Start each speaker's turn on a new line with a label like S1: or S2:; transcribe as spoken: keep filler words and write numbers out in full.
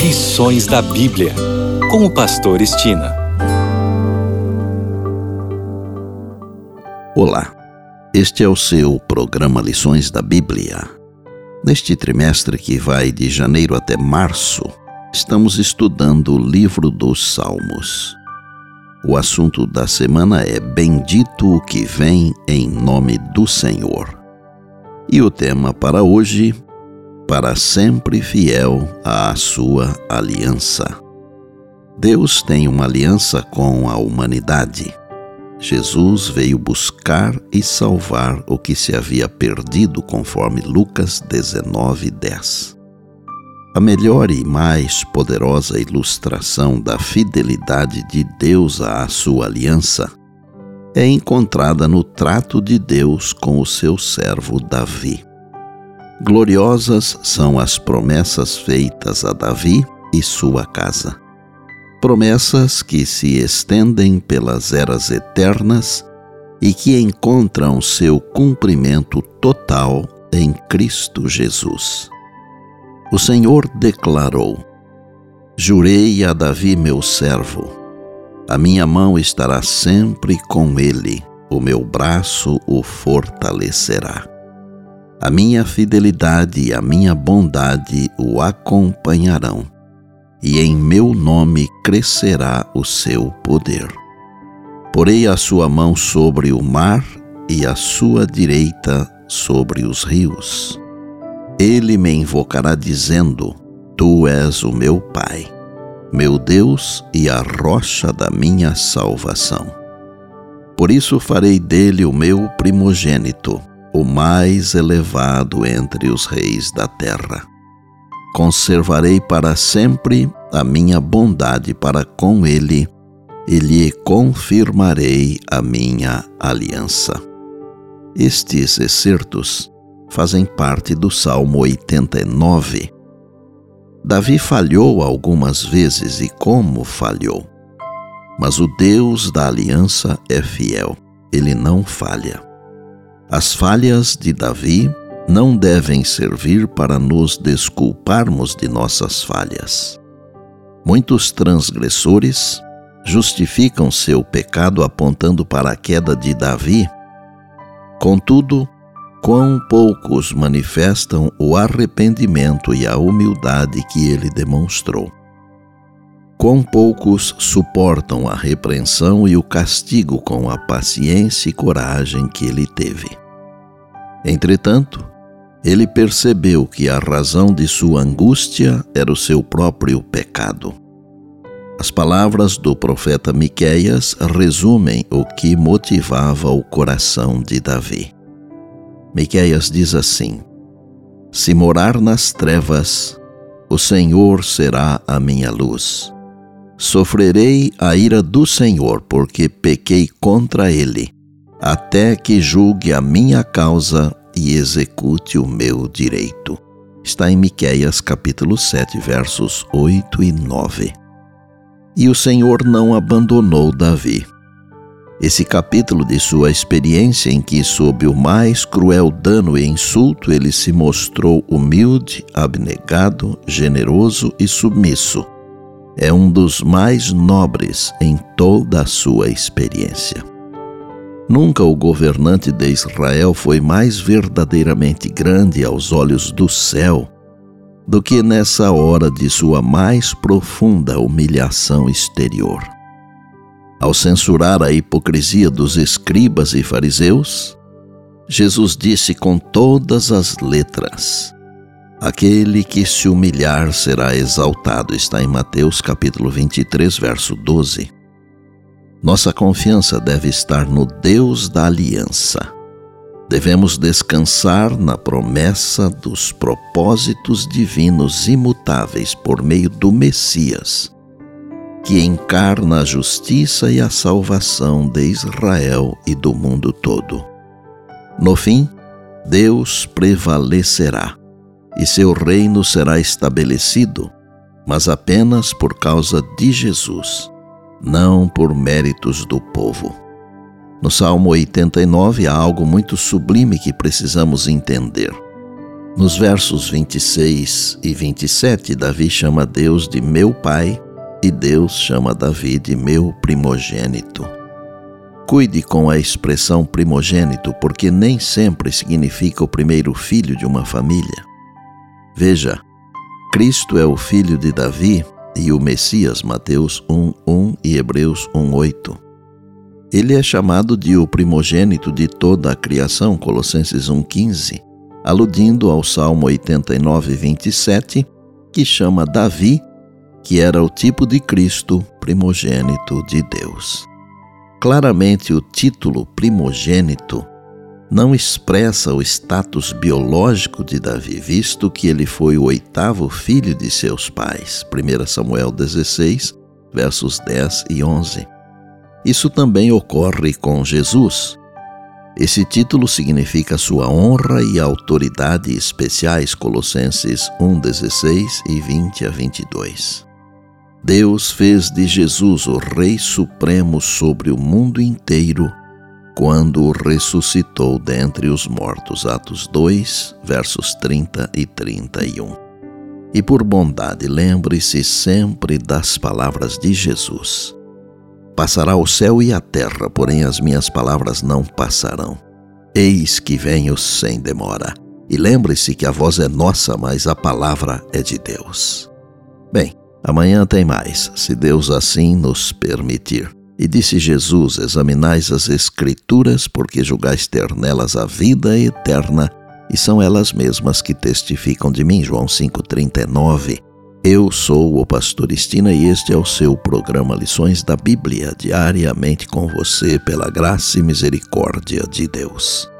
S1: Lições da Bíblia, com o pastor Estina.
S2: Olá, este é o seu programa Lições da Bíblia. Neste trimestre que vai de janeiro até março, estamos estudando o livro dos Salmos. O assunto da semana é Bendito o que vem em nome do Senhor. E o tema para hoje, para sempre fiel à sua aliança. Deus tem uma aliança com a humanidade. Jesus veio buscar e salvar o que se havia perdido, conforme Lucas dezenove, dez. A melhor e mais poderosa ilustração da fidelidade de Deus à sua aliança é encontrada no trato de Deus com o seu servo Davi. Gloriosas são as promessas feitas a Davi e sua casa. Promessas que se estendem pelas eras eternas e que encontram seu cumprimento total em Cristo Jesus. O Senhor declarou: Jurei a Davi meu servo, a minha mão estará sempre com ele, o meu braço o fortalecerá. A minha fidelidade e a minha bondade o acompanharão, e em meu nome crescerá o seu poder. Porei a sua mão sobre o mar e a sua direita sobre os rios. Ele me invocará dizendo: Tu és o meu Pai, meu Deus e a rocha da minha salvação. Por isso farei dele o meu primogênito, o mais elevado entre os reis da terra. Conservarei para sempre a minha bondade para com ele e lhe confirmarei a minha aliança. Estes excertos fazem parte do Salmo oitenta e nove. Davi falhou algumas vezes e como falhou. Mas o Deus da aliança é fiel, ele não falha. As falhas de Davi não devem servir para nos desculparmos de nossas falhas. Muitos transgressores justificam seu pecado apontando para a queda de Davi. Contudo, quão poucos manifestam o arrependimento e a humildade que ele demonstrou. Quão poucos suportam a repreensão e o castigo com a paciência e coragem que ele teve. Entretanto, ele percebeu que a razão de sua angústia era o seu próprio pecado. As palavras do profeta Miqueias resumem o que motivava o coração de Davi. Miqueias diz assim: Se morar nas trevas, o Senhor será a minha luz. Sofrerei a ira do Senhor, porque pequei contra ele, até que julgue a minha causa e execute o meu direito. Está em Miqueias capítulo sete, versos oito e nove. E o Senhor não abandonou Davi. Esse capítulo de sua experiência em que, sob o mais cruel dano e insulto, ele se mostrou humilde, abnegado, generoso e submisso, é um dos mais nobres em toda a sua experiência. Nunca o governante de Israel foi mais verdadeiramente grande aos olhos do céu do que nessa hora de sua mais profunda humilhação exterior. Ao censurar a hipocrisia dos escribas e fariseus, Jesus disse com todas as letras: Aquele que se humilhar será exaltado. Está em Mateus capítulo vinte e três, verso doze. Nossa confiança deve estar no Deus da aliança. Devemos descansar na promessa dos propósitos divinos imutáveis por meio do Messias, que encarna a justiça e a salvação de Israel e do mundo todo. No fim, Deus prevalecerá e seu reino será estabelecido, mas apenas por causa de Jesus, não por méritos do povo. No Salmo oitenta e nove há algo muito sublime que precisamos entender. Nos versos vinte e seis e vinte e sete, Davi chama Deus de meu pai e Deus chama Davi de meu primogênito. Cuide com a expressão primogênito, porque nem sempre significa o primeiro filho de uma família. Veja, Cristo é o filho de Davi e o Messias, Mateus um, um e Hebreus um, oito. Ele é chamado de o primogênito de toda a criação, Colossenses um, quinze, aludindo ao Salmo oitenta e nove, vinte e sete, que chama Davi, que era o tipo de Cristo, primogênito de Deus. Claramente, o título primogênito não expressa o status biológico de Davi, visto que ele foi o oitavo filho de seus pais. primeiro Samuel dezesseis, versos dez e onze. Isso também ocorre com Jesus. Esse título significa sua honra e autoridade especiais, Colossenses um, dezesseis e vinte a vinte e dois. Deus fez de Jesus o Rei Supremo sobre o mundo inteiro quando o ressuscitou dentre os mortos. Atos dois, versos trinta e trinta e um. E por bondade, lembre-se sempre das palavras de Jesus. Passará o céu e a terra, porém as minhas palavras não passarão. Eis que venho sem demora. E lembre-se que a voz é nossa, mas a palavra é de Deus. Bem, amanhã tem mais, se Deus assim nos permitir. E disse Jesus: examinais as Escrituras, porque julgais ter nelas a vida eterna, e são elas mesmas que testificam de mim. João cinco, trinta e nove. Eu sou o pastor Estina e este é o seu programa Lições da Bíblia, diariamente com você pela graça e misericórdia de Deus.